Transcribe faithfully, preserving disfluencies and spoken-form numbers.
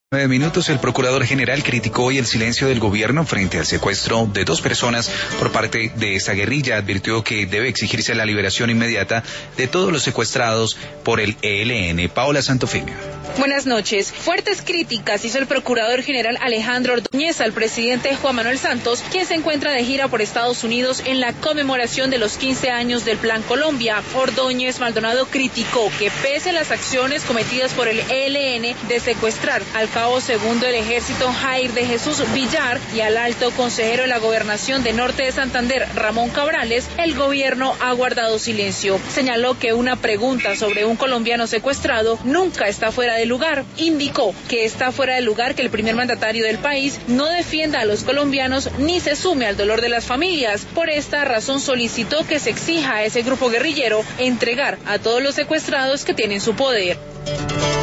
Nueve minutos, el procurador general criticó hoy el silencio del gobierno frente al secuestro de dos personas por parte de esta guerrilla. Advirtió que debe exigirse la liberación inmediata de todos los secuestrados por el E L N. Paola Santofimio. Buenas noches. Fuertes críticas hizo el procurador general Alejandro Ordóñez al presidente Juan Manuel Santos, quien se encuentra de gira por Estados Unidos en la conmemoración de los quince años del Plan Colombia. Ordóñez Maldonado criticó que pese a las acciones cometidas por el E L N de secuestrar al cabo segundo del ejército Jair de Jesús Villar y al alto consejero de la gobernación de Norte de Santander Ramón Cabrales, el gobierno ha guardado silencio. Señaló que una pregunta sobre un colombiano secuestrado nunca está fuera de lugar. Indicó que está fuera de lugar que el primer mandatario del país no defienda a los colombianos ni se sume al dolor de las familias. Por esta razón solicitó que se exija a ese grupo guerrillero entregar a todos los secuestrados que tienen su poder.